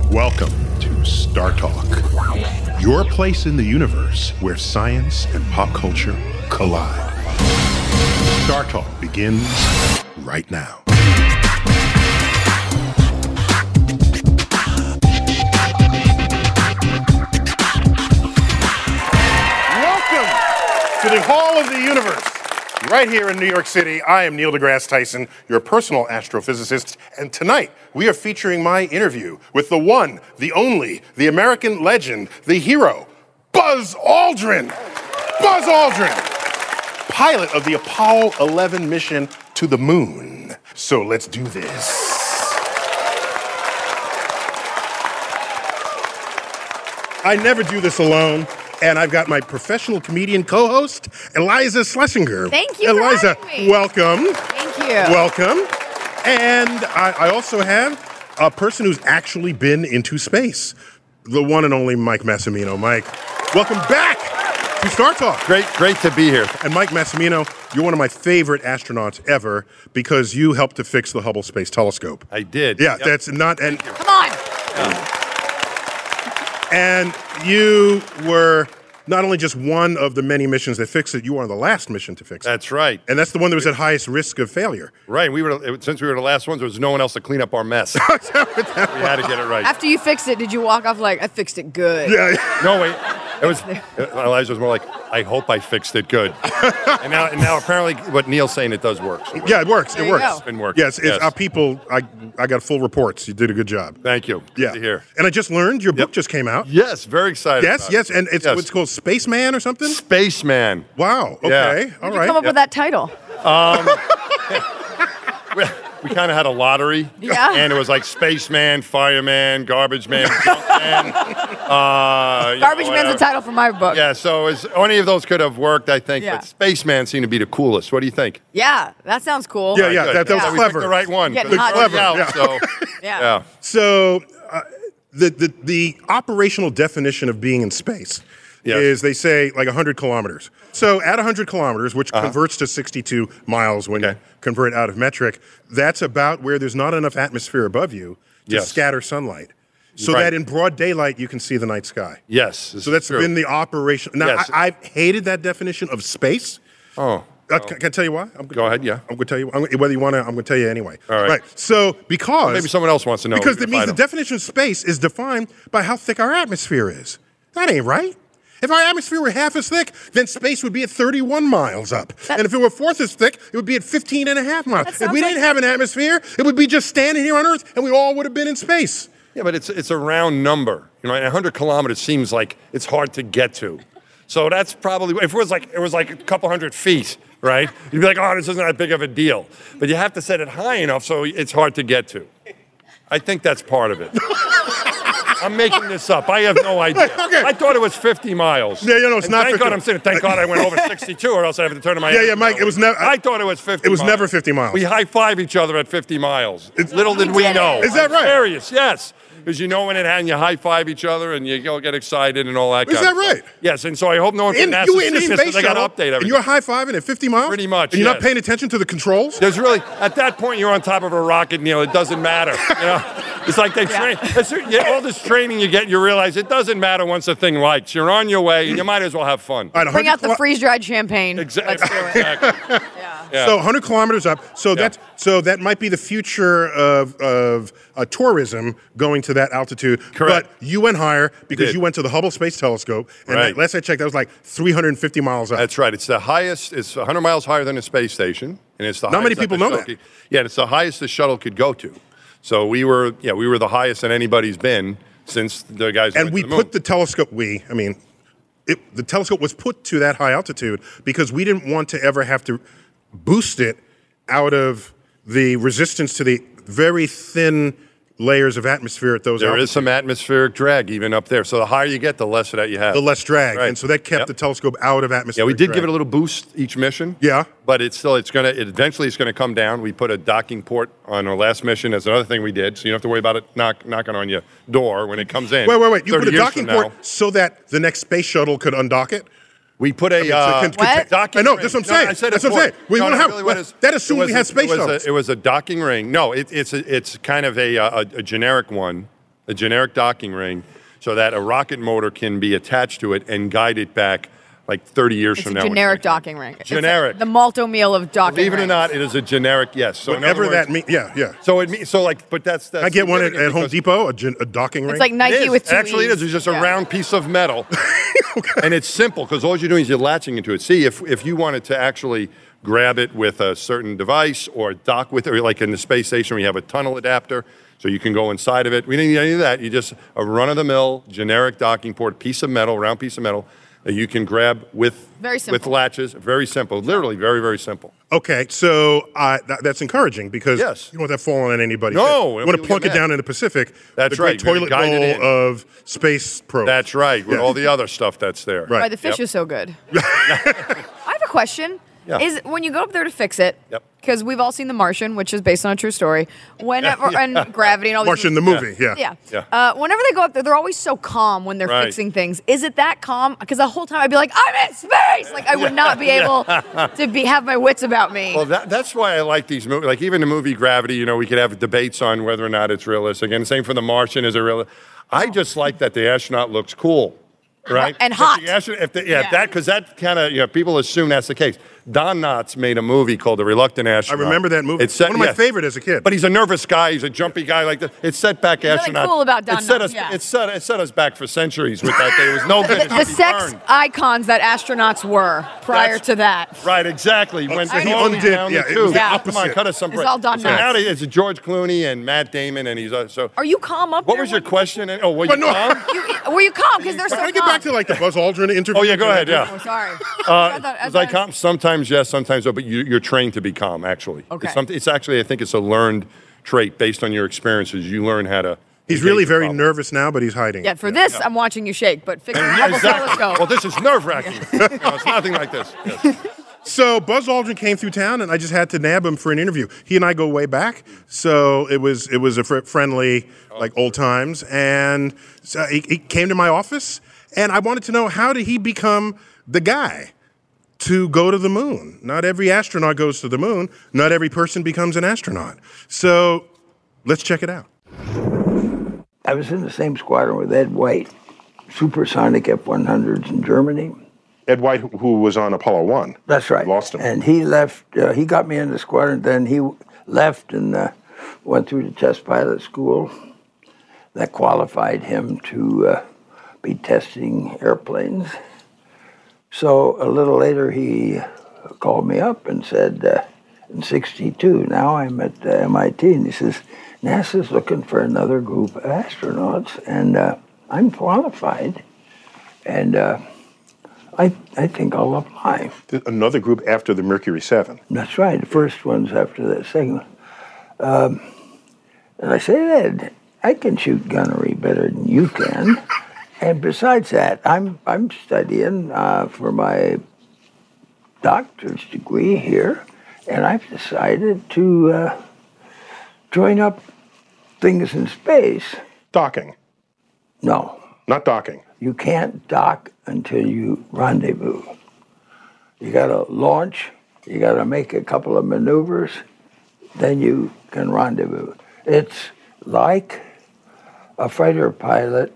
Welcome to Star Talk, your place in the universe where science and pop culture collide. Star Talk begins right now. Welcome to the Hall of the Universe. Right here in New York City, I am Neil deGrasse Tyson, your personal astrophysicist, and tonight we are featuring my interview with the one, the only, the American legend, the hero, Buzz Aldrin. Buzz Aldrin, pilot of the Apollo 11 mission to the moon. So let's do this. I never do this alone. And I've got my professional comedian co-host, Iliza Schlesinger. Thank you Iliza, for having me. welcome. Thank you. Welcome. And I also have a person who's actually been into space, the one and only Mike Massimino. Mike, welcome back to Star Talk. Great to be here. And Mike Massimino, you're one of my favorite astronauts ever because you helped to fix the Hubble Space Telescope. I did. Yeah, Yep. that's not... And Come on. And you were not only just one of the many missions that fixed it, you were on the last mission to fix it. That's right. And that's the one that was at highest risk of failure. Right. Since we were the last ones, there was no one else to clean up our mess. We had to get it right. After you fixed it, did you walk off like, I fixed it good? Yeah. No, wait. Elijah was more like, I hope I fixed it good. and now apparently what Neil's saying, it does work. So Yeah, it works. There It you works. go. It's been working. Yes, it's our people. I got full reports. You did a good job. Thank you. Good Yeah. to hear. And I just learned your book just came out. Yes, very excited. Yes, about yes, it. and it's Yes. what's called Spaceman or something? Spaceman. Wow. Okay. Yeah. All How'd you right. come up with that title? We kind of had a lottery. Yeah. And it was like Spaceman, Fireman, Garbage Man, Junkman. Garbage Man's the title for my book. Yeah, so any of those could have worked, I think. Yeah. But Spaceman seemed to be the coolest. What do you think? Yeah, that sounds cool. Yeah, yeah. Good. That was Yeah. We clever. picked the right one. Getting 'cause hot. it's already Clever, out, yeah. so, Yeah. yeah. So, the operational definition of being in space Yes. is they say like 100 kilometers. So at 100 kilometers, which converts to 62 miles when you Okay. convert out of metric, that's about where there's not enough atmosphere above you to Yes. scatter sunlight. So Right. that in broad daylight you can see the night sky. Yes. this So is that's true. been the operation. Now, Yes. I've hated that definition of space. Oh. Can I tell you why? Go ahead, yeah. I'm going to tell you. Whether you want to, I'm going to tell you anyway. All right. So because Maybe someone else wants to know. because We that can means find the them. definition of space is defined by how thick our atmosphere is. That ain't right. If our atmosphere were half as thick, then space would be at 31 miles up. And if it were fourth as thick, it would be at 15 and a half miles. That If sounds we didn't like- have an atmosphere, it would be just standing here on Earth, and we all would have been in space. Yeah, but it's a round number. You know, 100 kilometers seems like it's hard to get to. So that's probably, if it was like a couple hundred feet, right? You'd be like, oh, this isn't that big of a deal. But you have to set it high enough so it's hard to get to. I think that's part of it. I'm making this up. I have no idea. Okay. I thought it was 50 miles. Yeah, it's And not Thank 50. God I'm saying, thank God I went over 62 or else I have to turn to my Yeah, Mike, it was never. I thought it was 50 It was miles. never 50 miles. We high-five each other at 50 miles. Little did we did know. it. Is that I'm right? Serious, yes. Because you know when and you high-five each other and you go get excited and all that Is kind that of stuff. right? Yes, and so I hope no one from NASA You were in the sees this space because I got shuttle, to update and everything. you're high-fiving at 50 miles? Pretty much, And you're not yes. paying attention to the controls? There's really, at that point, you're on top of a rocket, Neil. It doesn't matter. You know, it's like they train. All this training you get, you realize it doesn't matter once the thing lights. You're on your way, and you might as well have fun. All right, Bring 100 out the freeze-dried champagne. Exactly. Let's do it. Exactly. Yeah. So 100 kilometers up. So that might be the future of tourism going to that altitude. Correct. But you went higher because Did. you went to the Hubble Space Telescope, and Right. last I checked, that was like 350 miles up. That's right. It's the highest. It's 100 miles higher than the space station, and it's the Not many highest people the know shuttle that. could- yeah, it's the highest the shuttle could go to. So we were the highest that anybody's been since the guys. And went we to the moon. put the telescope. The telescope was put to that high altitude because we didn't want to ever have to boost it out of the resistance to the very thin layers of atmosphere at those There altitudes. is some atmospheric drag even up there. So the higher you get, the less of that you have. The less drag, Right. and so that kept Yep. the telescope out of atmosphere. Yeah, we did give it a little boost each mission. Yeah. But eventually it's gonna come down. We put a docking port on our last mission. That's another thing we did. So you don't have to worry about it knocking on your door when it comes in. Wait. You 30 put a years docking from port now. so that the next space shuttle could undock it? We put a What? docking I know, ring. that's what I'm No, saying. I said That's a what I'm saying. port. We No, wanna no, have- really what is- that assumed it was we had space it was shuttles. It was a docking ring. No, it's kind of a generic one a generic docking ring, so that a rocket motor can be attached to it and guide it back like 30 years from now. It's a generic docking ring. Generic. It's the Malto meal of docking Believe it or rings. not, it is a generic, yes. So Whatever that means, yeah. So it means, but that's I get one at Home because Depot, a docking ring. It's like Nike it is. with two Actually, it E's. is. It's just a Yeah. round piece of metal. And it's simple because all you're doing is you're latching into it. See, if you wanted to actually grab it with a certain device or dock with it, or like in the space station, we have a tunnel adapter, so you can go inside of it. We didn't need any of that. You just a run-of-the-mill generic docking port, piece of metal, round piece of metal, that you can grab with latches. Very simple. Literally very, very simple. Okay, so that's encouraging because Yes. you don't want that falling on anybody's No, head. You people want to plunk get it down mad. in the Pacific. That's the great right. toilet Guide it bowl in. of space probes. That's right, with Yeah. all the other stuff that's there. Right. Why the fish Yep. is so good. I have a question. Yeah. Is when you go up there to fix it, Yep. because we've all seen The Martian, which is based on a true story. Whenever and Gravity and all these Martian the movie, yeah. Yeah. Whenever they go up there, they're always so calm when they're Right. fixing things. Is it that calm? Because the whole time I'd be like, I'm in space. Like I would not be able to have my wits about me. Well, that's why I like these movies. Like even the movie Gravity, you know, we could have debates on whether or not it's realistic. And the same for The Martian, is it real? I just like that the astronaut looks cool, right? And If hot. the astronaut, Yeah. because that kind of, people assume that's the case. Don Knotts made a movie called The Reluctant I Astronaut. remember that movie. It's set, One of my yeah. favorite as a kid. But he's a nervous guy. He's a jumpy guy like that. It's set back really astronaut. cool about Don it set Knotts, us, yeah. it set us back for centuries with that. There was no good. The sex icons that astronauts were prior That's- to that. Right, exactly. When so he Stallone undid- down yeah, the it was tube. the Come on, opposite. cut us some It's break. all Don So now Knotts. it's George Clooney and Matt Damon, and he's so. Are you calm up What there was your when- question? Oh, were you But no. calm? Were you calm? Because they're so Can I get calm. back to like the Buzz Aldrin interview? Oh yeah, go ahead. Yeah. Oh, sorry. Was I calm? Sometimes yes, sometimes no. But you're trained to be calm. Actually, Okay. It's actually I think it's a learned trait based on your experiences. You learn how to. He's engage really the very problem. nervous now, but he's hiding. Yeah, for this, I'm watching you shake, but fixing the Yeah, Hubble exactly. telescope. Well, this is nerve-wracking. It's nothing like this. Yes. So Buzz Aldrin came through town, and I just had to nab him for an interview. He and I go way back, so it was a friendly, like old times. And so he came to my office, and I wanted to know, how did he become the guy to go to the moon? Not every astronaut goes to the moon. Not every person becomes an astronaut. So let's check it out. I was in the same squadron with Ed White, supersonic F-100s in Germany. Ed White, who was on Apollo 1. That's right. Lost him. And he left, he got me in the squadron, then he left and went through the test pilot school. That qualified him to be testing airplanes. So a little later he called me up and said, in '62, now I'm at MIT, and he says, NASA's looking for another group of astronauts, and I'm qualified, and I think I'll apply. Another group after the Mercury 7. That's right. The first one's after the second one. And I said, Ed, I can shoot gunnery better than you can. And besides that, I'm studying for my doctor's degree here, and I've decided to join up things in space. Docking. No, Not docking. you can't dock until you rendezvous. You got to launch, you got to make a couple of maneuvers, then you can rendezvous. It's like a fighter pilot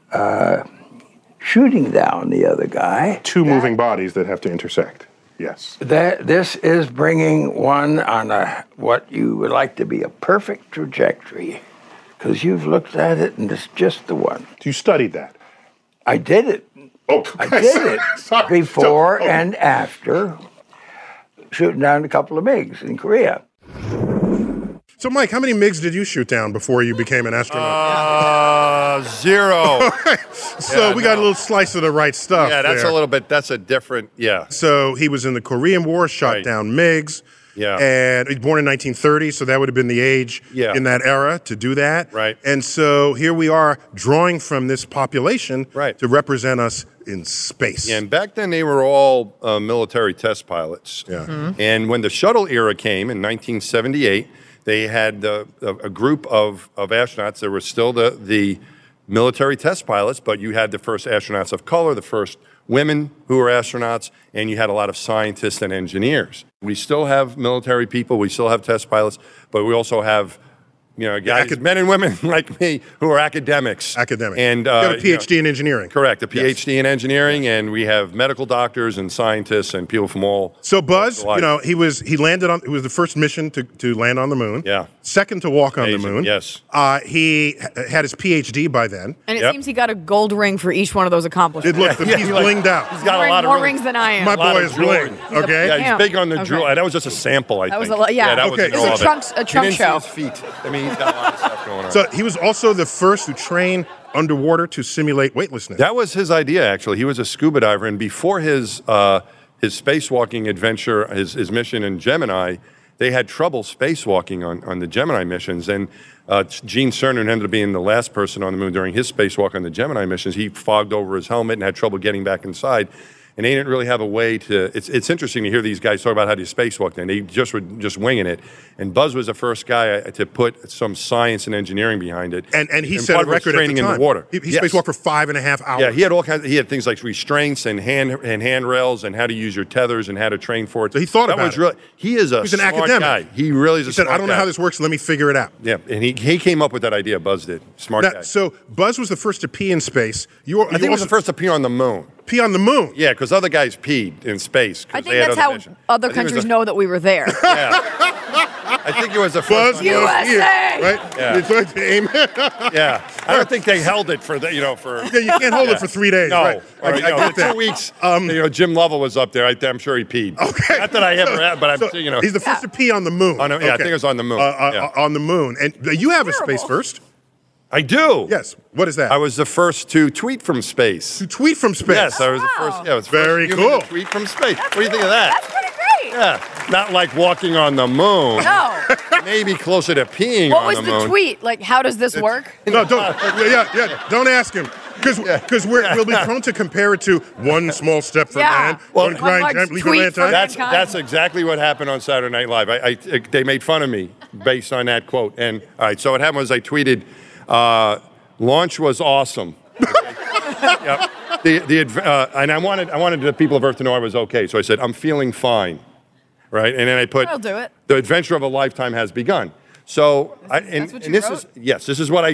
shooting down the other guy. Two moving bodies that have to intersect. Yes. This is bringing one on what you would like to be a perfect trajectory, because you've looked at it and it's just the one. You studied that. I did it. Oh, I did it Sorry. before So- and after shooting down a couple of MiGs in Korea. So, Mike, how many MiGs did you shoot down before you became an astronaut? 0. So we got a little slice of the right stuff. Yeah, that's there. a little bit. That's a different. Yeah. So he was in the Korean War, shot Right. down MiGs. Yeah. And he's born in 1930, so that would have been the age Yeah. in that era to do that. Right. And so here we are drawing from this population Right. to represent us in space. Yeah, and back then they were all military test pilots. Yeah. And when the shuttle era came in 1978, they had a group of astronauts. There were still the military test pilots, but you had the first astronauts of color, the first women who were astronauts, and you had a lot of scientists and engineers. We still have military people, we still have test pilots, but we also have You know, guys, men and women like me who are academics. Academic. And you have a PhD in engineering. Correct, a PhD in engineering, and we have medical doctors and scientists and people from all. So Buzz, you know, he was the first mission to land on the moon. Yeah. Second to walk on the moon. Yes. He had his PhD by then. And it seems he got a gold ring for each one of those accomplishments. He's blinged out. He's got a lot of more rings than I am. My boy is bling. Okay. Yeah, he's big on the jewel. That was just a sample, I think. That was a lot. Yeah. that Okay, wasn't so all of it. a trunk You didn't show. see his feet. I mean, he's got a lot of stuff going on. So he was also the first to train underwater to simulate weightlessness. That was his idea, actually. He was a scuba diver, and before his spacewalking adventure, his mission in Gemini, they had trouble spacewalking on the Gemini missions. And Gene Cernan ended up being the last person on the moon during his spacewalk on the Gemini missions. He fogged over his helmet and had trouble getting back inside. And they didn't really have a way to. It's interesting to hear these guys talk about how to spacewalk. Then they were just winging it. And Buzz was the first guy to put some science and engineering behind it. And he part set a of it was record training at the time. in the water. He spacewalked for 5.5 hours. Yeah, he had all kinds. He had things like restraints and handrails and how to use your tethers and how to train for it. So he thought about it. Really, he's an academic guy. He really is. He said, "I don't know how this works. Let me figure it out." Yeah, and he came up with that idea. Buzz did. Smart guy. So Buzz was the first to pee in space. I think he was the first to pee on the moon. Pee on the moon. Yeah, because other guys peed in space. I think that's how other countries know that we were there. Yeah. I think it was the first. Buzz USA! right? Yeah. It's like the aim. Yeah, I don't think they held it for for. Yeah, you can't hold it for 3 days. No, right. I get that. 2 weeks. Jim Lovell was up there. I'm sure he peed. Okay. Not that I ever had, but I'm. He's the first to pee on the moon. I think it was on the moon. On the moon, and you have a space first. I do. Yes. What is that? I was the first to tweet from space. To tweet from space. Yes, I was the first. Yeah, I was the Very first human cool. to tweet from space. What do you think of that? That's pretty great. Yeah, not like walking on the moon. No. Maybe closer to peeing What on was the the moon. tweet? Like, how does this work? No, don't. Don't ask him. Because we'll be prone to compare it to one small step for man, one large giant leap for tweet for mankind. That's exactly what happened on Saturday Night Live. They made fun of me based on that quote. And all right, so what happened was I tweeted, "Launch was awesome." Yep. And I wanted the people of Earth to know I was okay. So I said, "I'm feeling fine," right? And then I put, I'll do it. "The adventure of a lifetime has begun." So That's what you wrote? this is what I.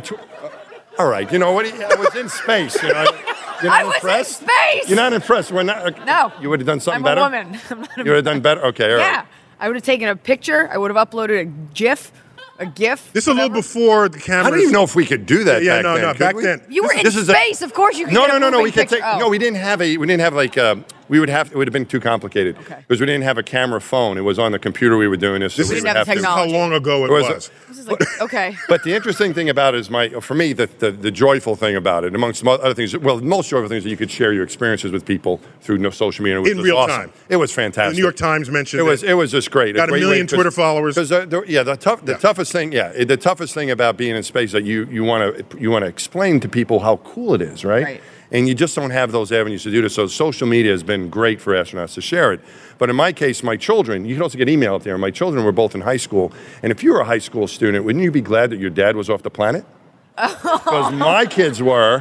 All right, you know what? I was in space. You're not I was impressed? in space. You're not impressed? We're not. No. You would have done something I'm better. a woman. I'm not a You would have done better. Okay, all right. Yeah. I would have taken a picture. I would have uploaded a GIF, a GIF. This is a little before the cameras. I don't even know if we could do that. Yeah, back then. no. Could Back we? then. You were in This is space. Of course you could No, get a no. We moving could picture. take. No, we didn't have like. We would have. It would have been too complicated because we didn't have a camera phone. It was on the computer we were doing this. This so is we would have have to- technology. how long ago it was. This is like, okay. But the interesting thing about it is for me, the joyful thing about it, amongst other things, well, most joyful things that you could share your experiences with people through social media. Which In was real awesome. time. It was fantastic. The New York Times mentioned It was just great. Got a million Twitter followers. Because the toughest thing, the toughest thing about being in space that you want to explain to people how cool it is, right? Right. And you just don't have those avenues to do this. So social media has been great for astronauts to share it. But in my case, my children, you can also get email out there. My children were both in high school. And if you were a high school student, wouldn't you be glad that your dad was off the planet? Because my kids were.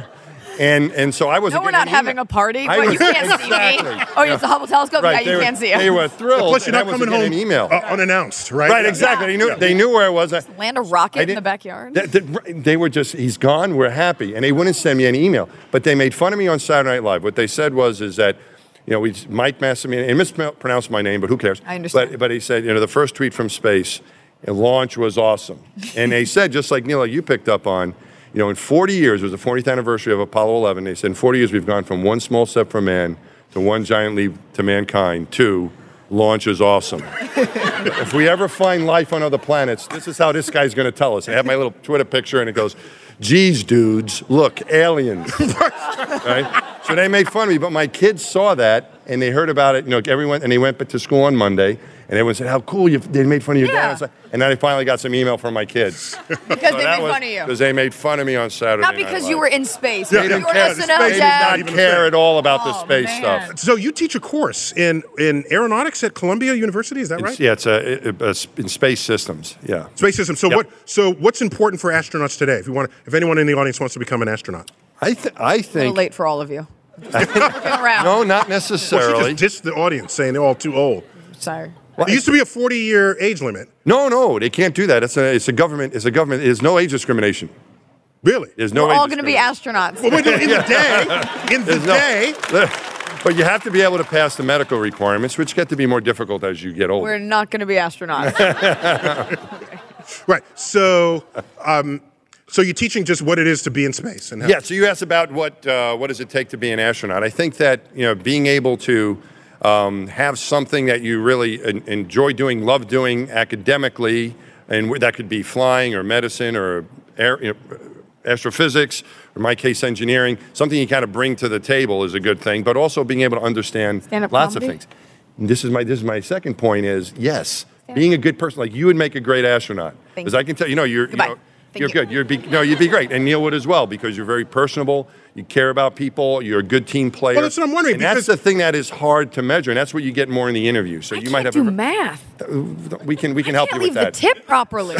And so I wasn't. No, we're not having a party. But you can't see me. Oh, it's the Hubble telescope. Right, Yeah, you can't see it. They were thrilled. Plus, you're and not I coming wasn't home getting email. unannounced, right? Right, exactly. They knew where I was. Land a rocket in the backyard. They were just, he's gone, we're happy. And they wouldn't send me any email. But they made fun of me on Saturday Night Live. What they said is that, Mike Massimino, and mispronounced my name, but who cares? I understand. But he said, the first tweet from space, launch was awesome. And they said, just like Neil, you picked up on, in 40 years, it was the 40th anniversary of Apollo 11, they said in 40 years we've gone from one small step for man to one giant leap to mankind to launch is awesome. If we ever find life on other planets, this is how this guy's going to tell us. I have my little Twitter picture and it goes, geez, dudes, look, aliens. Right? So they made fun of me, but my kids saw that and they heard about it, everyone, and they went to school on Monday. And everyone said, how cool, they made fun of your dad. And then I finally got some email from my kids. Because they made fun of you. Because they made fun of me on Saturday Not Night because Live. you were in space. Yeah, You they were didn't an care. SNL Space They dad. did not care at all about the space man. stuff. So you teach a course in aeronautics at Columbia University, is that right? Yeah, it's in space systems. Yeah. Space systems. So Yep. what's important for astronauts today? If anyone in the audience wants to become an astronaut. I A little think. late for all of you. Looking around. No, not Well, she necessarily. just dissed the audience, saying they're all too old. Sorry. There used to be a 40-year age limit. No, they can't do that. It's a government. There's no age discrimination. Really? There's no We're age all going to be discrimination. astronauts. Well, wait, in the day, But you have to be able to pass the medical requirements, which get to be more difficult as you get older. We're not going to be astronauts. right. So, so you're teaching just what it is to be in space. And how. Yeah, so you asked about what does it take to be an astronaut. I think that being able to have something that you really enjoy doing, love doing academically, and that could be flying or medicine or astrophysics, or in my case, engineering, something you kind of bring to the table is a good thing, but also being able to understand lots of things. And this is my second point is, yes, being a good person, like you would make a great astronaut. Because I can tell, you're good. You'd be great. And Neil would as well, because you're very personable, you care about people, you're a good team player. Well, that's what I'm wondering. And that's the thing that is hard to measure, and that's what you get more in the interview. So you might have do math. We can help you with that. I can't leave the tip properly.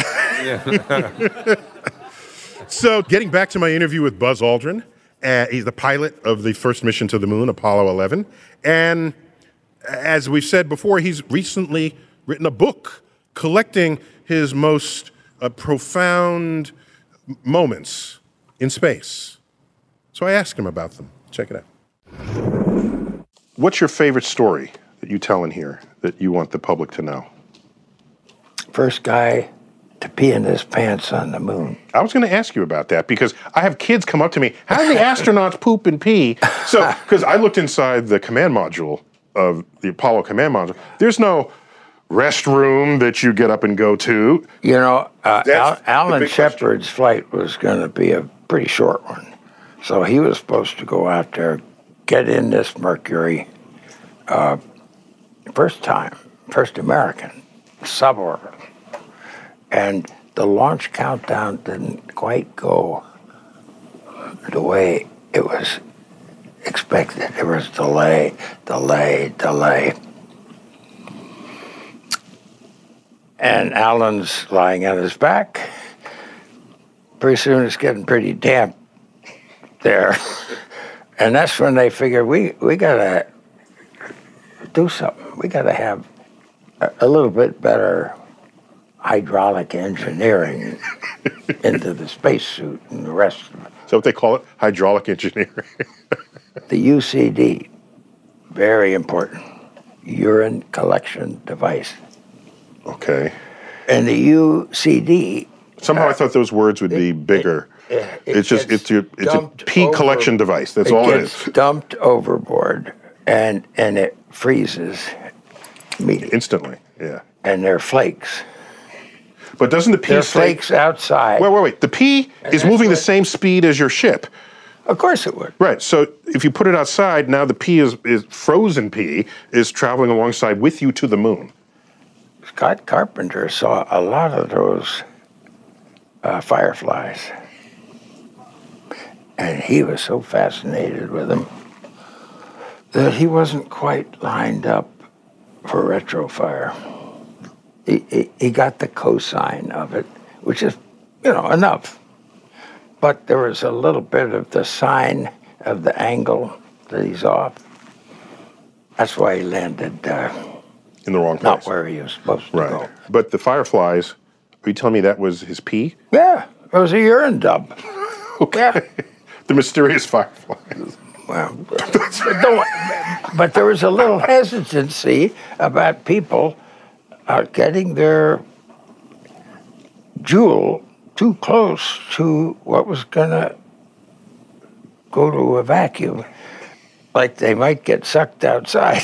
So getting back to my interview with Buzz Aldrin, he's the pilot of the first mission to the moon, Apollo 11. And as we've said before, he's recently written a book collecting his most profound moments in space. So I asked him about them. Check it out. What's your favorite story that you tell in here that you want the public to know? First guy to pee in his pants on the moon. I was going to ask you about that because I have kids come up to me, how do the astronauts poop and pee? So, because I looked inside the command module of the Apollo command module, there's no restroom that you get up and go to. Alan Shepard's flight was going to be a pretty short one. So he was supposed to go out there, get in this Mercury, first American, suborbit. And the launch countdown didn't quite go the way it was expected. There was delay. And Alan's lying on his back. Pretty soon it's getting pretty damp there. And that's when they figured we got to do something. We got to have a little bit better hydraulic engineering into the spacesuit and the rest of it. So what they call it? Hydraulic engineering. The UCD, very important, urine collection device. Okay. And the UCD. Somehow I thought those words would be bigger. It's a pee collection device. That's all it is. It gets dumped overboard, and it freezes meat. Instantly, yeah. And they're flakes. But doesn't the pee They're flakes outside. Wait. The pee is moving the same speed as your ship. Of course it would. Right. So if you put it outside, now the pee is frozen pee is traveling alongside with you to the moon. Scott Carpenter saw a lot of those fireflies. And he was so fascinated with them that he wasn't quite lined up for retrofire. He got the cosine of it, which is, enough. But there was a little bit of the sine of the angle that he's off. That's why he landed in the wrong place. Not where he was supposed to go. But the fireflies, are you telling me that was his pee? Yeah, it was a urine dump. Okay. Yeah. The mysterious fireflies. Well, but there was a little hesitancy about people getting their jewel too close to what was going to go to a vacuum, like they might get sucked outside.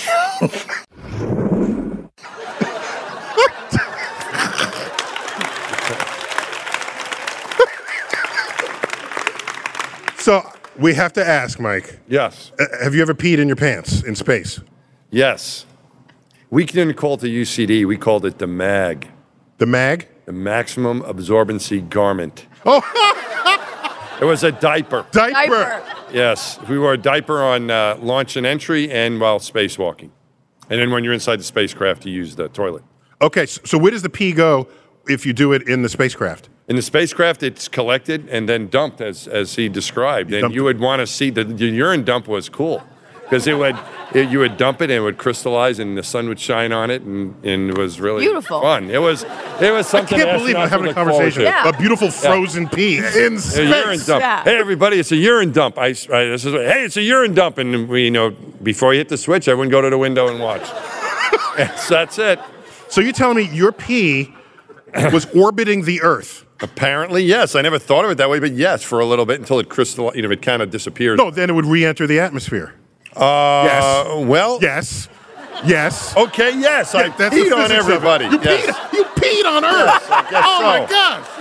So we have to ask, Mike. Yes. Have you ever peed in your pants in space? Yes. We didn't call it the UCD. We called it the MAG. The MAG? The Maximum Absorbency Garment. Oh! It was a diaper. Diaper. Yes. We wore a diaper on launch and entry and while spacewalking. And then when you're inside the spacecraft, you use the toilet. Okay, so where does the pee go if you do it in the spacecraft? In the spacecraft, it's collected and then dumped, as he described. And you would want to see the urine dump was cool. because you would dump it and it would crystallize and the sun would shine on it and it was really Beautiful. fun. It was something. I can't believe I'm having a conversation. Yeah. A beautiful frozen pea in space. A urine dump. Yeah. Hey, everybody, it's a urine dump. Hey, it's a urine dump. And we, before you hit the switch, everyone go to the window and watch. That's it. So you're telling me your pea was orbiting the Earth? Apparently, yes. I never thought of it that way, but yes, for a little bit until it crystallized, it kind of disappeared. No, then it would re-enter the atmosphere. Yes. Well. Yes. Yes. Okay, yes. I That's peed the on physics of it. everybody. You peed on Earth. Yes, I guess Oh so. my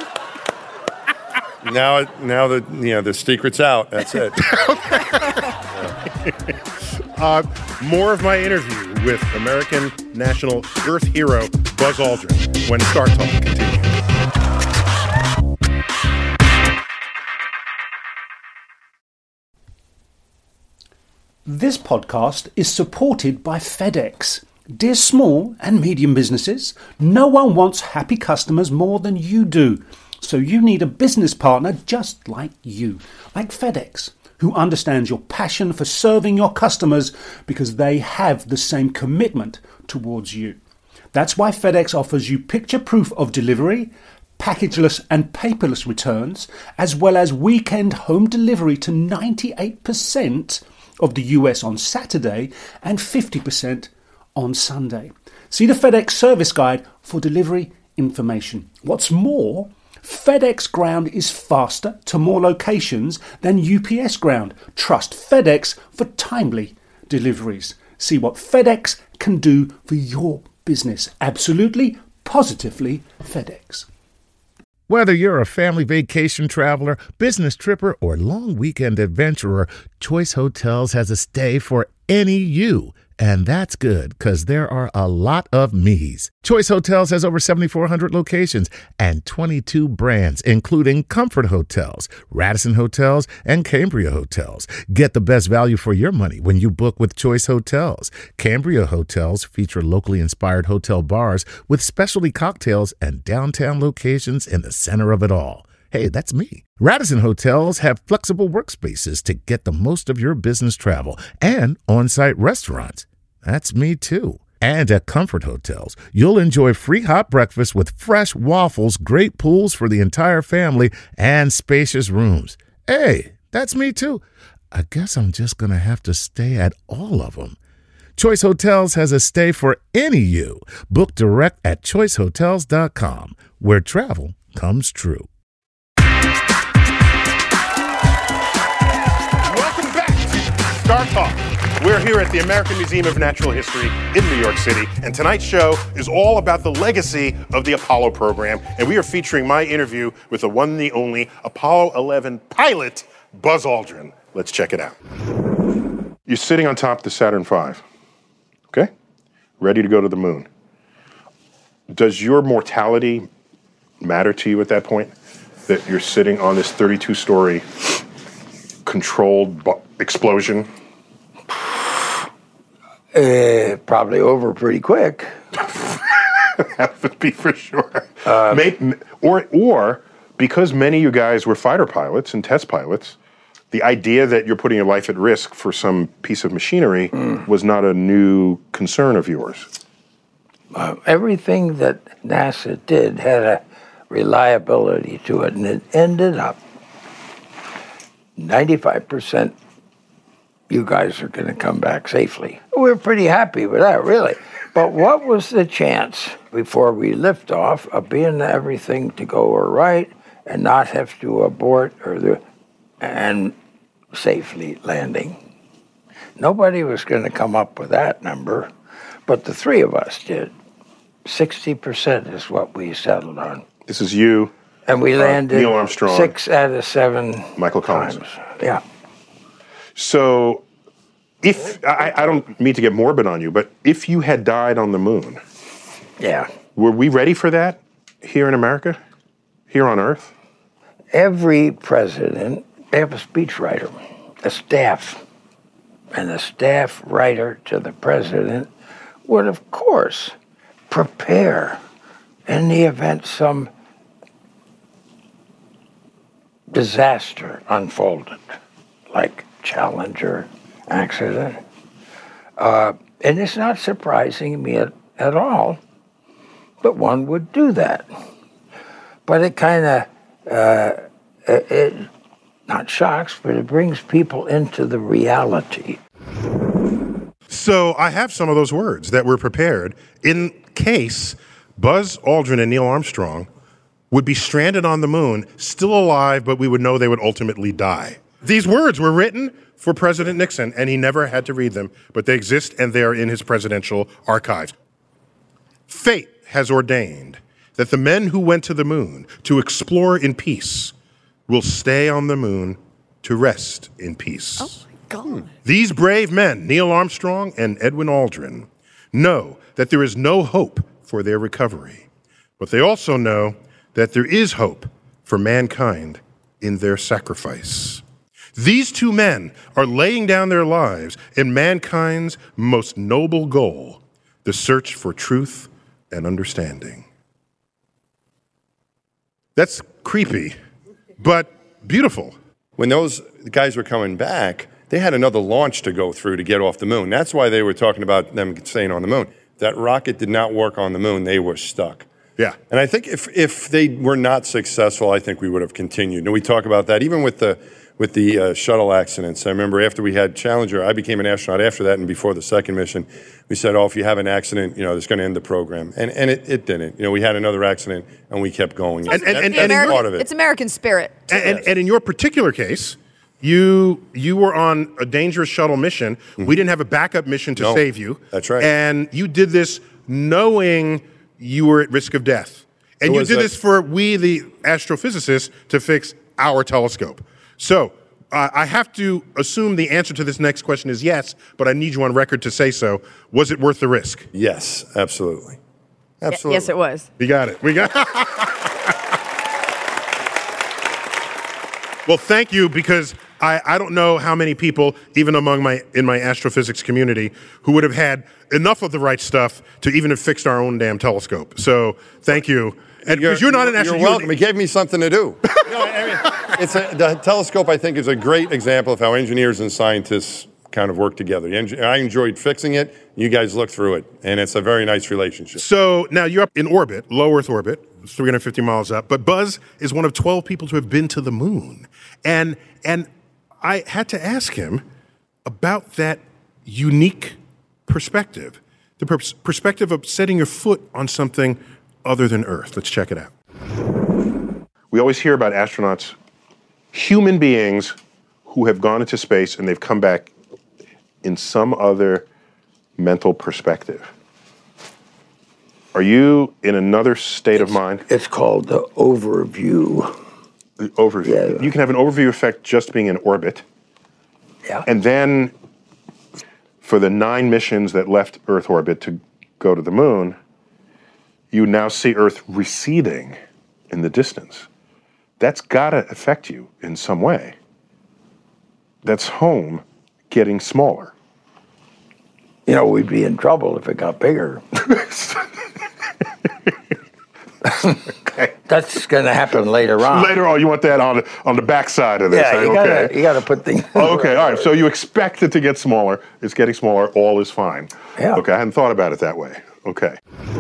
God. Now the secret's out. That's it. More of my interview with American national Earth hero Buzz Aldrin when Star Talk continues. This podcast is supported by FedEx. Dear small and medium businesses, no one wants happy customers more than you do. So you need a business partner just like you, like FedEx, who understands your passion for serving your customers because they have the same commitment towards you. That's why FedEx offers you picture proof of delivery, packageless and paperless returns, as well as weekend home delivery to 98% of the US on Saturday and 50% on Sunday. See the FedEx service guide for delivery information. What's more, FedEx Ground is faster to more locations than UPS Ground. Trust FedEx for timely deliveries. See what FedEx can do for your business. Absolutely, positively FedEx. Whether you're a family vacation traveler, business tripper, or long weekend adventurer, Choice Hotels has a stay for any you. And that's good, because there are a lot of me's. Choice Hotels has over 7,400 locations and 22 brands, including Comfort Hotels, Radisson Hotels, and Cambria Hotels. Get the best value for your money when you book with Choice Hotels. Cambria Hotels feature locally inspired hotel bars with specialty cocktails and downtown locations in the center of it all. Hey, that's me. Radisson Hotels have flexible workspaces to get the most of your business travel and on-site restaurants. That's me too. And at Comfort Hotels, you'll enjoy free hot breakfast with fresh waffles, great pools for the entire family, and spacious rooms. Hey, that's me too. I guess I'm just going to have to stay at all of them. Choice Hotels has a stay for any you. Book direct at choicehotels.com, where travel comes true. Welcome back to Star Talk. We're here at the American Museum of Natural History in New York City, and tonight's show is all about the legacy of the Apollo program, and we are featuring my interview with the one and the only Apollo 11 pilot, Buzz Aldrin. Let's check it out. You're sitting on top of the Saturn V, okay? Ready to go to the moon. Does your mortality matter to you at that point? That you're sitting on this 32-story controlled explosion? Probably over pretty quick. That would be for sure. Or because many of you guys were fighter pilots and test pilots, the idea that you're putting your life at risk for some piece of machinery was not a new concern of yours. Everything that NASA did had a reliability to it, and it ended up 95% you guys are going to come back safely. We're pretty happy with that, really. But what was the chance before we lift off of being everything to go all right and not have to abort and safely landing? Nobody was going to come up with that number, but the three of us did. 60% is what we settled on. This is you, and we landed Neil Armstrong, 6 out of 7 Michael Collins. times. Yeah. So, if I don't mean to get morbid on you, but if you had died on the moon, Yeah. were we ready for that here in America, here on Earth? Every president, they have a speechwriter, a staff, and the staff writer to the president would, of course, prepare in the event some disaster unfolded, like Challenger accident. And it's not surprising me at all, but one would do that. But it kind of, it not shocks, but it brings people into the reality. So I have some of those words that were prepared in case Buzz Aldrin and Neil Armstrong would be stranded on the moon, still alive, but we would know they would ultimately die. These words were written for President Nixon, and he never had to read them, but they exist and they are in his presidential archives. Fate has ordained that the men who went to the moon to explore in peace will stay on the moon to rest in peace. Oh my God. These brave men, Neil Armstrong and Edwin Aldrin, know that there is no hope for their recovery, but they also know that there is hope for mankind in their sacrifice. These two men are laying down their lives in mankind's most noble goal, the search for truth and understanding. That's creepy, but beautiful. When those guys were coming back, they had another launch to go through to get off the moon. That's why they were talking about them staying on the moon. That rocket did not work on the moon. They were stuck. Yeah. And I think if they were not successful, I think we would have continued. And we talk about that even with the shuttle accidents. I remember after we had Challenger, I became an astronaut after that, and before the second mission, we said, if you have an accident, it's going to end the program. And it didn't. We had another accident, and we kept going. And part of it. It's American spirit. And in your particular case, you were on a dangerous shuttle mission. Mm-hmm. We didn't have a backup mission to save you. That's right. And you did this knowing you were at risk of death. And you did this for we, the astrophysicists, to fix our telescope. So I have to assume the answer to this next question is yes, but I need you on record to say so. Was it worth the risk? Yes, absolutely. Absolutely. Yes, it was. We got it. Well, thank you, because I don't know how many people, even in my astrophysics community, who would have had enough of the right stuff to even have fixed our own damn telescope. So thank you. And because you're not an astrophysicist. You're welcome. It gave me something to do. The telescope, I think, is a great example of how engineers and scientists kind of work together. I enjoyed fixing it. You guys look through it, and it's a very nice relationship. So now you're up in orbit, low Earth orbit, 350 miles up, but Buzz is one of 12 people to have been to the moon. And I had to ask him about that unique perspective, the perspective of setting your foot on something other than Earth. Let's check it out. We always hear about astronauts, human beings who have gone into space and they've come back in some other mental perspective. Are you in another state of mind? It's called the overview. The overview. Yeah. You can have an overview effect just being in orbit. Yeah. And then for the 9 missions that left Earth orbit to go to the moon, you now see Earth receding in the distance. That's got to affect you in some way. That's home getting smaller. We'd be in trouble if it got bigger. Okay. That's going to happen later on. Later on, you want that on the backside of this. Yeah, right? you got to put things. Okay, all right. So you expect it to get smaller. It's getting smaller. All is fine. Yeah. Okay, I hadn't thought about it that way. Okay.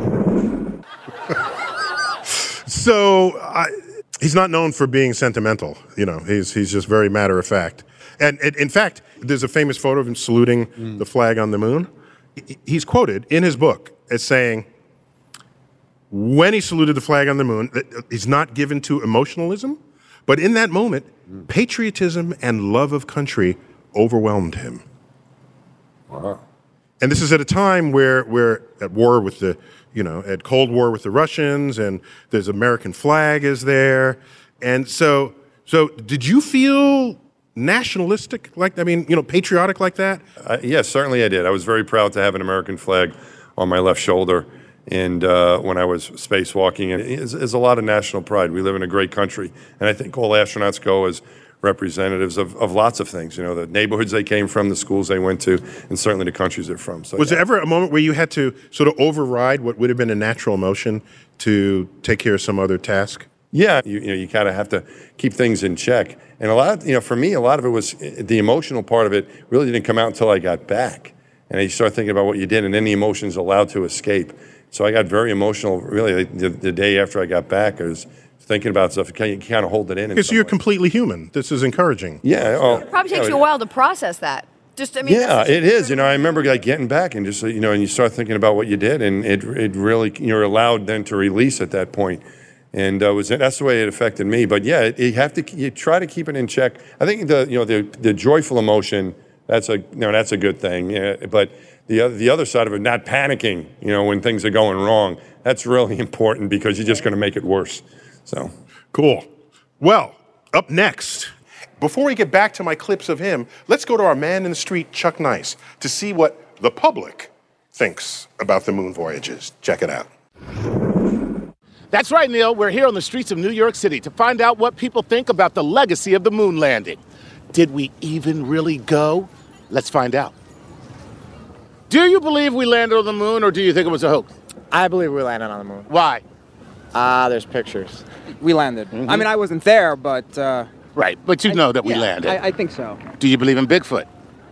So he's not known for being sentimental. He's just very matter of fact. And in fact, there's a famous photo of him saluting the flag on the moon. He's quoted in his book as saying, when he saluted the flag on the moon, he's not given to emotionalism, but in that moment, patriotism and love of country overwhelmed him. Wow. And this is at a time where we're at war with at Cold War with the Russians, and there's American flag is there. And so did you feel nationalistic, patriotic like that? Yes, certainly I did. I was very proud to have an American flag on my left shoulder. And when I was spacewalking, and it's a lot of national pride. We live in a great country, and I think all astronauts go as representatives of lots of things. The neighborhoods they came from, the schools they went to, and certainly the countries they're from. So, was there ever a moment where you had to sort of override what would have been a natural emotion to take care of some other task? Yeah, you kind of have to keep things in check. And a lot, for me, a lot of it was the emotional part of it really didn't come out until I got back. and you start thinking about what you did, and then the emotions allowed to escape. So I got very emotional, really, the day after I got back. I was thinking about stuff. You kind of hold it in. Because you're completely human. This is encouraging. Yeah. Well, It probably takes you a while to process that. Yeah, it is. You know, I remember like getting back and just, and you start thinking about what you did, and it really, you're allowed then to release at that point. And that's the way it affected me. But yeah, you try to keep it in check. I think the joyful emotion, that's a good thing. Yeah, but the other side of it, not panicking, when things are going wrong, that's really important because you're just going to make it worse. So cool. Well, up next, before we get back to my clips of him, let's go to our man in the street, Chuck Nice, to see what the public thinks about the moon voyages. Check it out. That's right, Neil. We're here on the streets of New York City to find out what people think about the legacy of the moon landing. Did we even really go? Let's find out. Do you believe we landed on the moon, or do you think it was a hoax? I believe we landed on the moon. Why? There's pictures. We landed. Mm-hmm. I mean, I wasn't there, but... Right, but you know that we landed. I think so. Do you believe in Bigfoot?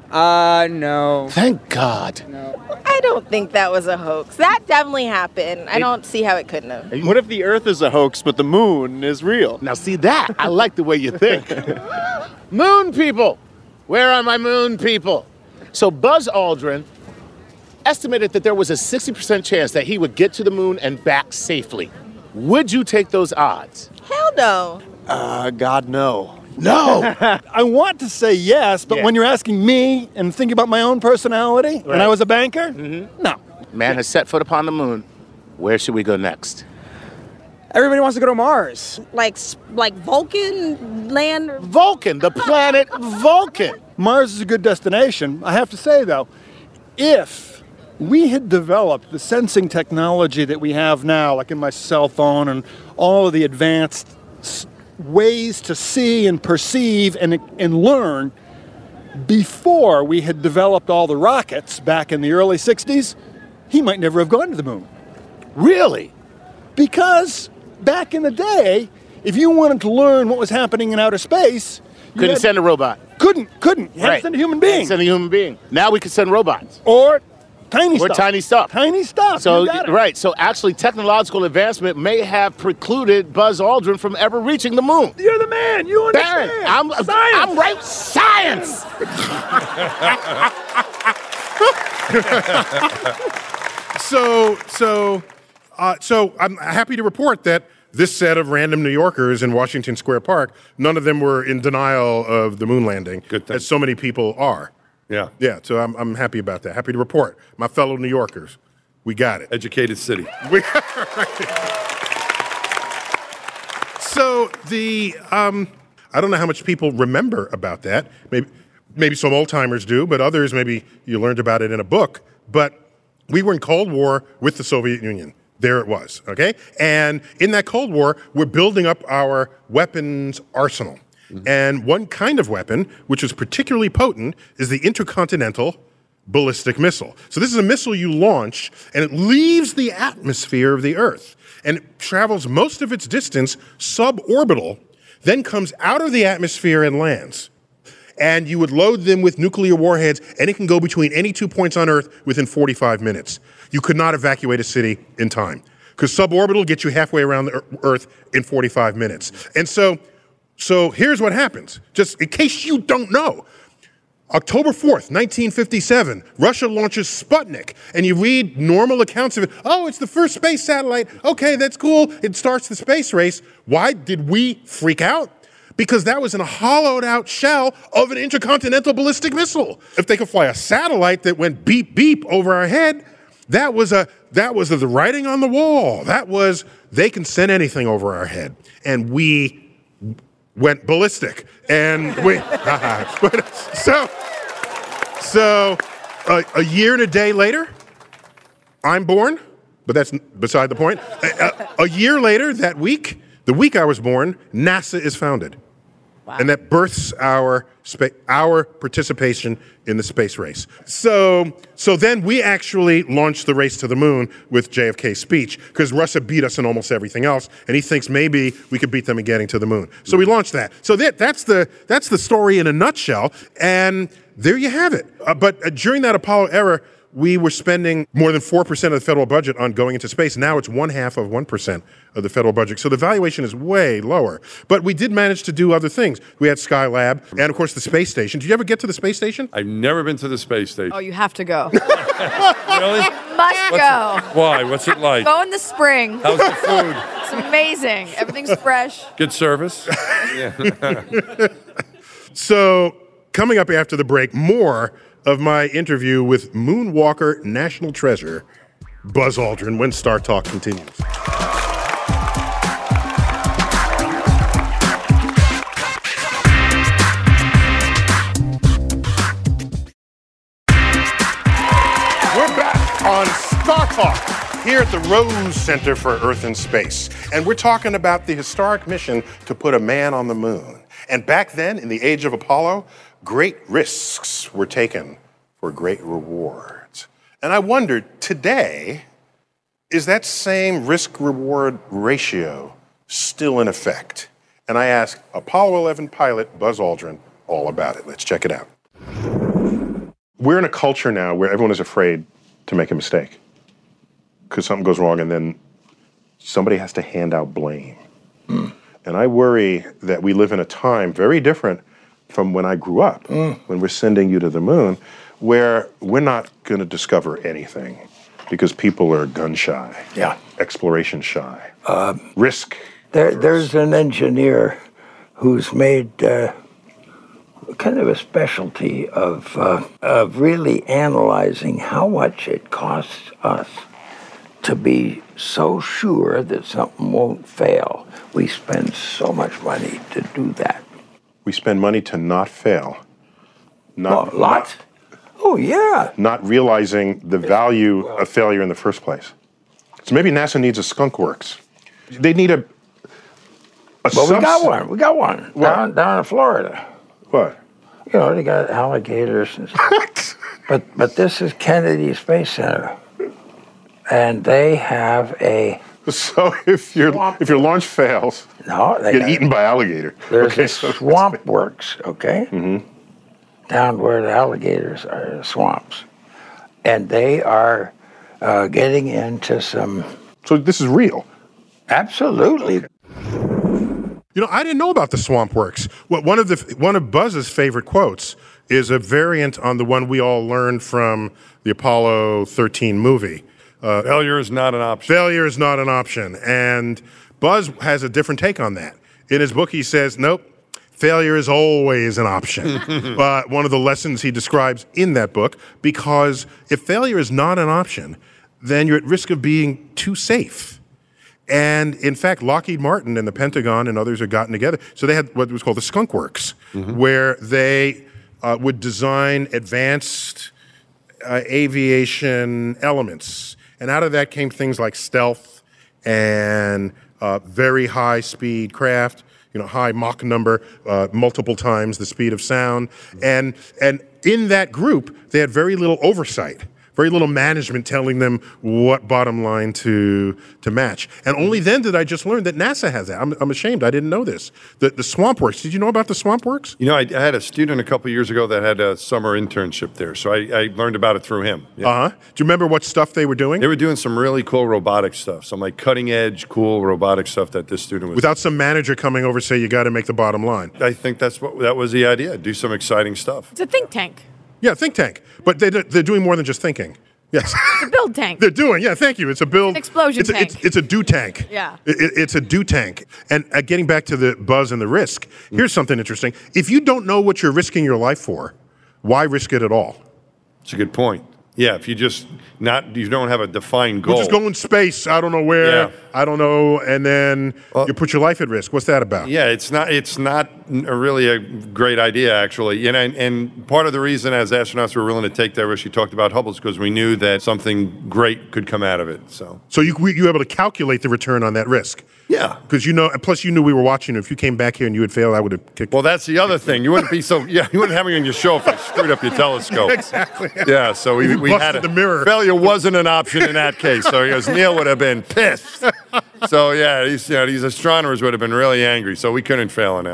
No. Thank God. No. I don't think that was a hoax. That definitely happened. I don't see how it couldn't have. What if the Earth is a hoax, but the moon is real? Now see that? I like the way you think. Moon people! Where are my moon people? So Buzz Aldrin estimated that there was a 60% chance that he would get to the moon and back safely. Would you take those odds? Hell no. God, no. No! I want to say yes, but when you're asking me and thinking about my own personality, when I was a banker, no. Man has set foot upon the moon. Where should we go next? Everybody wants to go to Mars. Like Vulcan land? Vulcan, the planet Vulcan. Mars is a good destination. I have to say, though, if we had developed the sensing technology that we have now, like in my cell phone and all of the advanced ways to see and perceive and learn before we had developed all the rockets back in the early 60s, he might never have gone to the moon. Really? Because back in the day, if you wanted to learn what was happening in outer space, couldn't send a robot. Couldn't. You had to send a human being. Send a human being. Now we can send robots. Or tiny stuff. Tiny stuff. So, right. So actually, technological advancement may have precluded Buzz Aldrin from ever reaching the moon. You're the man. You understand. I'm right. Science. So I'm happy to report that this set of random New Yorkers in Washington Square Park, none of them were in denial of the moon landing, as so many people are. Yeah. Yeah, so I'm happy about that. Happy to report. My fellow New Yorkers, we got it. Educated city. So I don't know how much people remember about that. Maybe some old-timers do, but others, maybe you learned about it in a book. But we were in Cold War with the Soviet Union. There it was, okay? And in that Cold War, we're building up our weapons arsenal. Mm-hmm. And one kind of weapon, which is particularly potent, is the intercontinental ballistic missile. So this is a missile you launch, and it leaves the atmosphere of the Earth, and it travels most of its distance suborbital, then comes out of the atmosphere and lands. And you would load them with nuclear warheads, and it can go between any 2 points on Earth within 45 minutes. You could not evacuate a city in time, because suborbital gets you halfway around the Earth in 45 minutes. And so here's what happens, just in case you don't know. October 4th, 1957, Russia launches Sputnik, and you read normal accounts of it. Oh, it's the first space satellite. Okay, that's cool. It starts the space race. Why did we freak out? Because that was in a hollowed out shell of an intercontinental ballistic missile. If they could fly a satellite that went beep beep over our head, that was the writing on the wall. That was, they can send anything over our head. And we went ballistic. And so a year and a day later, I'm born, but that's beside the point. A year later, that week, the week I was born, NASA is founded. Wow. And that births our participation in the space race. So then we actually launched the race to the moon with JFK's speech, because Russia beat us in almost everything else, and he thinks maybe we could beat them in getting to the moon. So we launched that. So that's the story in a nutshell, and there you have it. But during that Apollo era, we were spending more than 4% of the federal budget on going into space. Now it's 0.5% of the federal budget. So the valuation is way lower. But we did manage to do other things. We had Skylab and, of course, the space station. Did you ever get to the space station? I've never been to the space station. Oh, you have to go. Really? Must go. Why? What's it like? Go in the spring. How's the food? It's amazing. Everything's fresh. Good service? So, coming up after the break, more of my interview with Moonwalker National Treasure, Buzz Aldrin, when Star Talk continues. We're back on Star Talk here at the Rose Center for Earth and Space. And we're talking about the historic mission to put a man on the moon. And back then, in the age of Apollo, great risks were taken for great rewards. And I wondered, today, is that same risk-reward ratio still in effect? And I asked Apollo 11 pilot Buzz Aldrin all about it. Let's check it out. We're in a culture now where everyone is afraid to make a mistake because something goes wrong and then somebody has to hand out blame. And I worry that we live in a time very different from when I grew up, when we're sending you to the moon, where we're not going to discover anything because people are gun shy, exploration shy, risk. There's an engineer who's made kind of a specialty of really analyzing how much it costs us to be so sure that something won't fail. We spend so much money to do that. We spend money to not fail. Lots? Oh, yeah. Not realizing the value of failure in the first place. So maybe NASA needs a skunk works. They need a well, we got one. Down in Florida. What? You know, they got alligators and stuff. but this is Kennedy Space Center. And they have a... So if your launch fails, they get eaten by alligator. There's a swamp works, okay? Mm-hmm. Down where the alligators are, the swamps. And they are getting into some... So this is real? Absolutely. You know, I didn't know about the swamp works. Well, one of Buzz's favorite quotes is a variant on the one we all learned from the Apollo 13 movie. Failure is not an option. Failure is not an option. And Buzz has a different take on that. In his book, he says, nope, failure is always an option. One of the lessons he describes in that book, because if failure is not an option, then you're at risk of being too safe. And in fact, Lockheed Martin and the Pentagon and others had gotten together. So they had what was called the Skunk Works, where they would design advanced aviation elements. And out of that came things like stealth and very high-speed craft, high Mach number, multiple times the speed of sound. And in that group, they had very little oversight, very little management telling them what bottom line to match. And only then did I just learn that NASA has that. I'm ashamed. I didn't know this. The Swamp Works. Did you know about the Swamp Works? I had a student a couple years ago that had a summer internship there, so I learned about it through him. Yeah. Do you remember what stuff they were doing? They were doing some really cool robotic stuff, some like cutting-edge, cool robotic stuff that this student was Without some manager coming over say, you got to make the bottom line. I think that was the idea, do some exciting stuff. It's a think tank. Yeah, think tank. But they're doing more than just thinking. Yes. It's a build tank. They're doing, thank you. It's a build. An explosion tank. It's a do tank. Yeah. It's a do tank. And getting back to the Buzz and the risk, here's something interesting. If you don't know what you're risking your life for, why risk it at all? It's a good point. Yeah, if you don't have a defined goal. We'll just go in space. I don't know where. Yeah. I don't know. And then you put your life at risk. What's that about? Yeah, it's not really a great idea, actually. And part of the reason as astronauts were willing to take that risk, you talked about Hubble, is because we knew that something great could come out of it. So you were able to calculate the return on that risk. Yeah. Because plus you knew we were watching. If you came back here and you had failed, I would have kicked. Well, that's the other thing. You wouldn't be you wouldn't have me on your show if I screwed up your telescope. Exactly. Yeah, so we had the mirror. Failure wasn't an option in that case. So Neil would have been pissed. So yeah, these astronomers would have been really angry. So we couldn't fail on that one.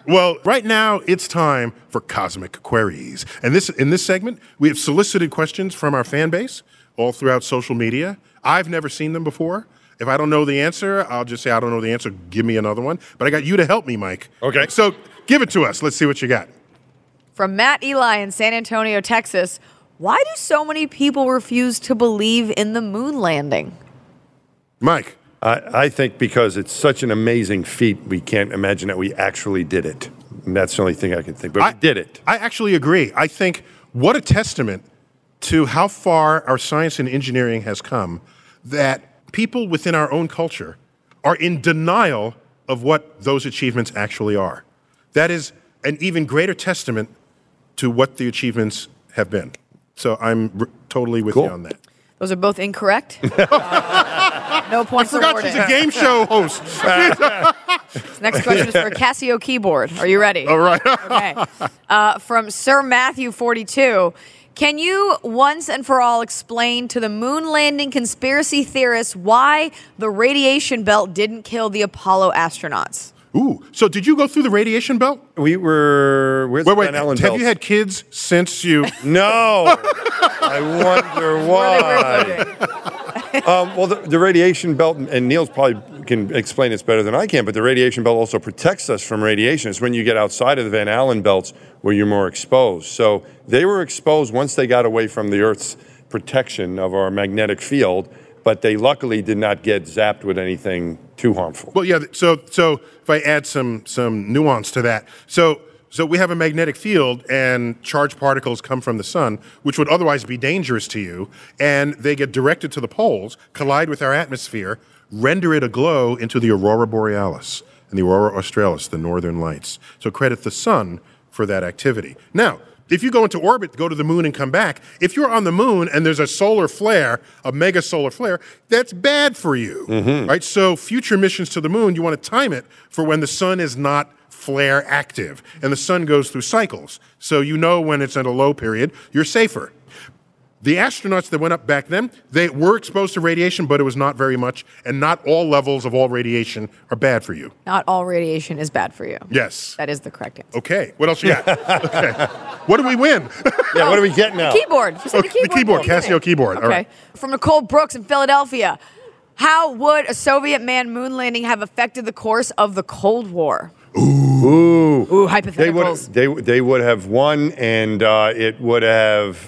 Well, right now it's time for Cosmic Queries. And in this segment, we have solicited questions from our fan base all throughout social media. I've never seen them before. If I don't know the answer, I'll just say I don't know the answer. Give me another one. But I got you to help me, Mike. Okay. So give it to us. Let's see what you got. From Matt Eli in San Antonio, Texas, why do so many people refuse to believe in the moon landing? Mike. I think because it's such an amazing feat, we can't imagine that we actually did it. And that's the only thing I can think. But we did it. I actually agree. I think what a testament to how far our science and engineering has come that people within our own culture are in denial of what those achievements actually are. That is an even greater testament to what the achievements have been. So I'm totally with you on that. Those are both incorrect. No points I forgot awarded. she's a game show host. Next question is for a Casio keyboard. Are you ready? All right. Okay. From Sir Matthew 42. Can you once and for all explain to the moon landing conspiracy theorists why the radiation belt didn't kill the Apollo astronauts? Ooh, so did you go through the radiation belt? Where's the Van Allen have belt? you had kids since you... No. I wonder why. Well, the radiation belt, and Neil's probably can explain this better than I can, but the radiation belt also protects us from radiation. It's when you get outside of the Van Allen belts where you're more exposed. So they were exposed once they got away from the Earth's protection of our magnetic field, but they luckily did not get zapped with anything too harmful. Well, yeah, so if I add some nuance to that. So we have a magnetic field, and charged particles come from the sun, which would otherwise be dangerous to you, and they get directed to the poles, collide with our atmosphere, render it aglow into the aurora borealis and the aurora australis, the northern lights. So credit the sun for that activity. Now, if you go into orbit, go to the moon and come back, if you're on the moon and there's a solar flare, a mega solar flare, that's bad for you, right? So future missions to the moon, you want to time it for when the sun is not flare active, and the sun goes through cycles. So you know when it's at a low period, you're safer. The astronauts that went up back then, they were exposed to radiation, but it was not very much, and not all levels of all radiation are bad for you. Not all radiation is bad for you. Yes. That is the correct answer. Okay, what else you got? Okay. What do we win? Yeah, what do we get now? Keyboard. You said The keyboard, Casio keyboard. Okay. All right. From Nicole Brooks in Philadelphia. How would a Soviet manned moon landing have affected the course of the Cold War? Ooh, hypotheticals. They would have won, and it would have.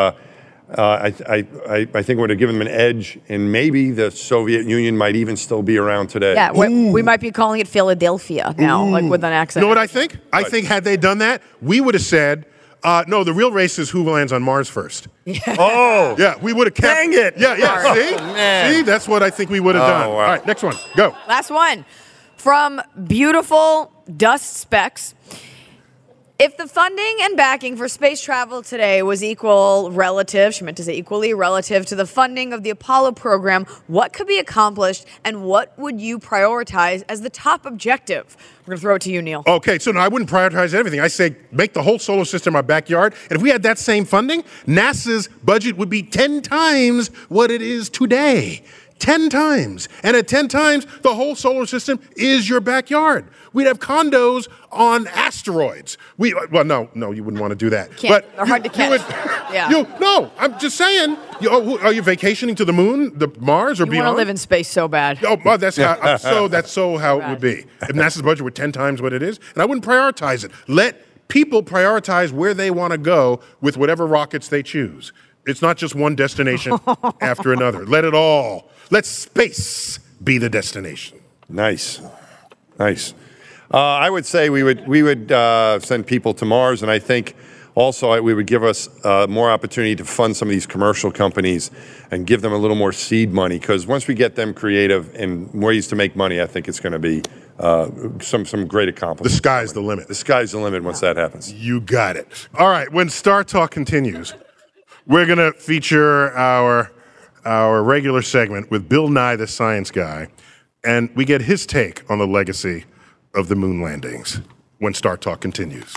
I think it would have given them an edge, and maybe the Soviet Union might even still be around today. Yeah, we might be calling it Philadelphia now, like with an accent. You know what I think? I think had they done that, we would have said, no, the real race is who lands on Mars first. Oh! Yeah, we would have kept... Dang it! Yeah, see? Man. See, that's what I think we would have done. Wow. All right, next one, go. Last one. From Beautiful Dust Specks. If the funding and backing for space travel today was equally relative to the funding of the Apollo program, what could be accomplished and what would you prioritize as the top objective? We're going to throw it to you, Neil. Okay, so no, I wouldn't prioritize everything. I say make the whole solar system our backyard. And if we had that same funding, NASA's budget would be 10 times what it is today. 10 times. And at 10 times, the whole solar system is your backyard. We'd have condos on asteroids. Well, no, you wouldn't want to do that. They're hard to catch. No, I'm just saying. Are you vacationing to the moon, Mars, or beyond? You want to live in space so bad. Oh, well, that's how it would be. If NASA's budget were 10 times what it is, and I wouldn't prioritize it. Let people prioritize where they want to go with whatever rockets they choose. It's not just one destination after another. Let space be the destination. Nice. I would say we would send people to Mars, and I think also we would give us more opportunity to fund some of these commercial companies and give them a little more seed money, because once we get them creative and ways to make money, I think it's going to be some great accomplishments. The sky's the limit. The sky's the limit once that happens. You got it. All right, when Star Talk continues, we're going to feature our regular segment with Bill Nye, the Science Guy, and we get his take on the legacy of the moon landings when Star Talk continues.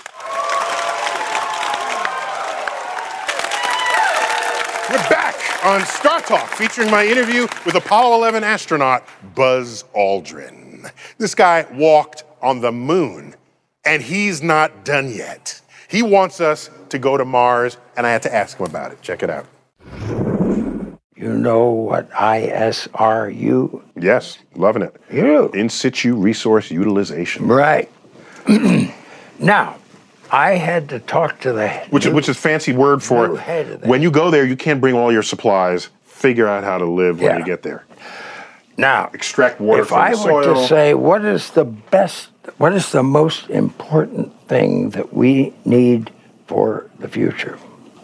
We're back on Star Talk, featuring my interview with Apollo 11 astronaut Buzz Aldrin. This guy walked on the moon And he's not done yet. He wants us to go to Mars, and I had to ask him about it. Check it out. You know what ISRU? Yes, loving it. You In situ resource utilization. Right. Now, I had to talk to the Which is fancy word for new head of that. when you go there, you can't bring all your supplies. Figure out how to live when Yeah. you get there. Now, Extract water if from I the soil. were to say what is the most important thing that we need for the future?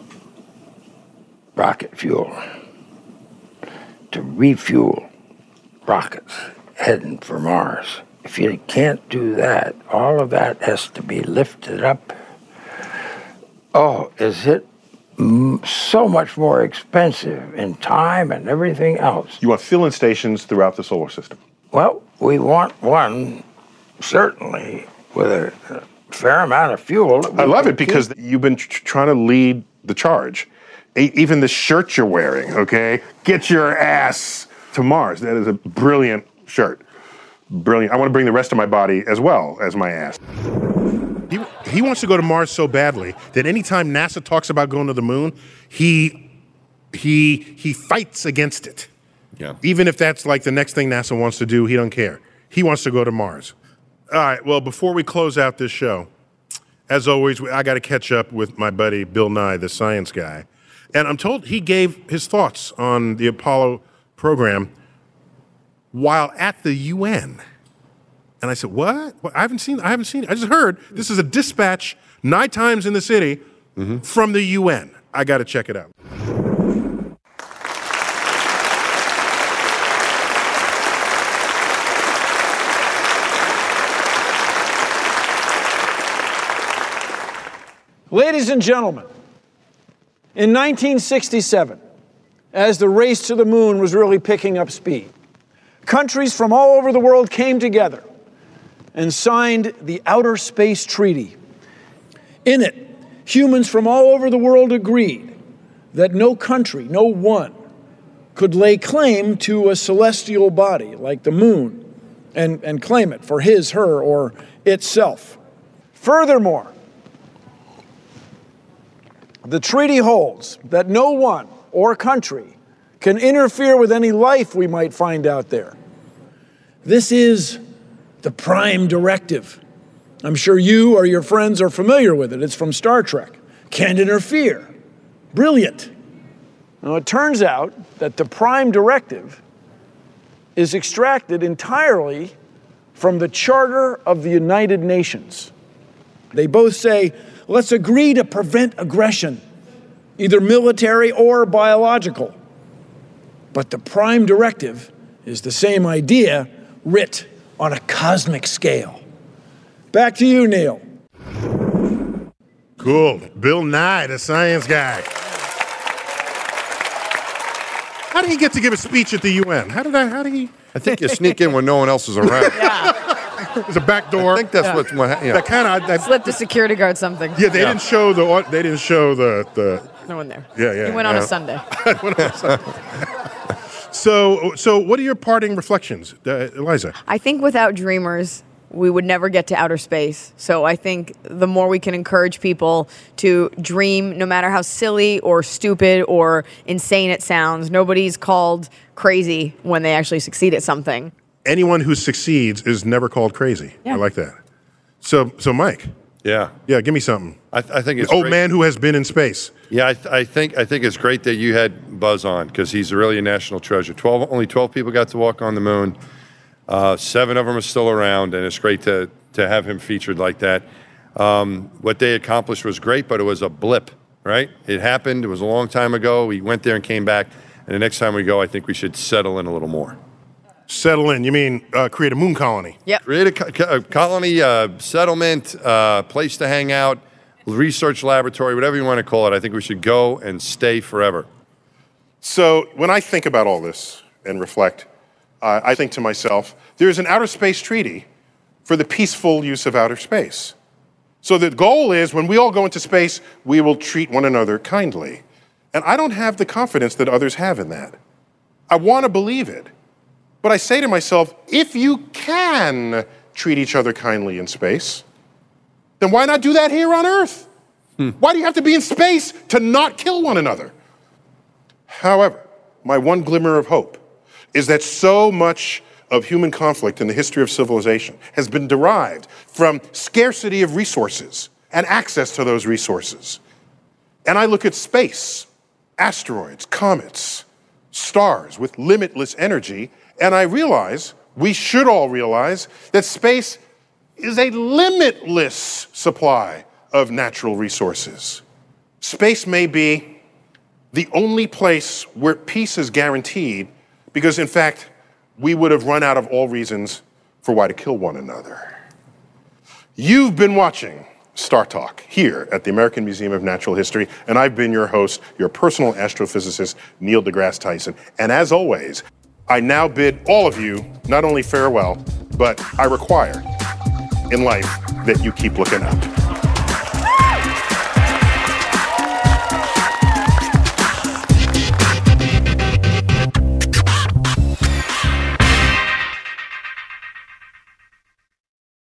Rocket fuel. To refuel rockets heading for Mars. If you can't do that, all of that has to be lifted up. Oh, is it so much more expensive in time and everything else? You want filling stations throughout the solar system. Well, we want one, certainly, with a fair amount of fuel. I love it because you've been trying to lead the charge. Even the shirt you're wearing, okay? Get your ass to Mars. That is a brilliant shirt. Brilliant. I want to bring the rest of my body as well as my ass. He wants to go to Mars so badly that anytime NASA talks about going to the moon, he fights against it. Yeah. Even if that's like the next thing NASA wants to do, he don't care. He wants to go to Mars. All right, well, before we close out this show, as always, I got to catch up with my buddy Bill Nye, the science guy. And I'm told he gave his thoughts on the Apollo program while at the UN. And I said, what? I haven't seen it. I just heard this is a dispatch, night times in the city from the UN. I got to check it out. Ladies and gentlemen, in 1967, as the race to the moon was really picking up speed, countries from all over the world came together and signed the Outer Space Treaty. In it, humans from all over the world agreed that no country, no one, could lay claim to a celestial body like the moon and claim it for his, her, or itself. Furthermore, the treaty holds that no one or country can interfere with any life we might find out there. This is the Prime Directive. I'm sure you or your friends are familiar with it. It's from Star Trek. Can't interfere. Brilliant. Now, it turns out that the Prime Directive is extracted entirely from the Charter of the United Nations. They both say, let's agree to prevent aggression, either military or biological. But the Prime Directive is the same idea, writ on a cosmic scale. Back to you, Neil. Cool. Bill Nye, the science guy. How did he get to give a speech at the UN? How did he? I think you sneak in when no one else is around. There's a back door. I think that's what's That kind of Slip the security guard something. Yeah, they didn't show the. No one there. Yeah. He went on a Sunday. So what are your parting reflections, Eliza? I think without dreamers, we would never get to outer space. So I think the more we can encourage people to dream, no matter how silly or stupid or insane it sounds, nobody's called crazy when they actually succeed at something. Anyone who succeeds is never called crazy. Yeah. I like that. So Mike. Yeah. Yeah, give me something. I think it's old great. man who has been in space. Yeah, I think it's great that you had Buzz on because he's really a national treasure. Only 12 people got to walk on the moon. 7 of them are still around, and it's great to have him featured like that. What they accomplished was great, but it was a blip, right? It happened. It was a long time ago. We went there and came back, and the next time we go, I think we should settle in a little more. Settle in. You mean create a moon colony? Yep. Create a colony, settlement, place to hang out, research laboratory, whatever you want to call it. I think we should go and stay forever. So when I think about all this and reflect, I think to myself, there's an outer space treaty for the peaceful use of outer space. So the goal is when we all go into space, we will treat one another kindly. And I don't have the confidence that others have in that. I want to believe it. But I say to myself, if you can treat each other kindly in space, then why not do that here on Earth? Why do you have to be in space to not kill one another? However, my one glimmer of hope is that so much of human conflict in the history of civilization has been derived from scarcity of resources and access to those resources. And I look at space, asteroids, comets, stars with limitless energy, and I realize, we should all realize, that space is a limitless supply of natural resources. Space may be the only place where peace is guaranteed because, in fact, we would have run out of all reasons for why to kill one another. You've been watching Star Talk here at the American Museum of Natural History, and I've been your host, your personal astrophysicist, Neil deGrasse Tyson. And as always, I now bid all of you not only farewell, but I require in life that you keep looking up.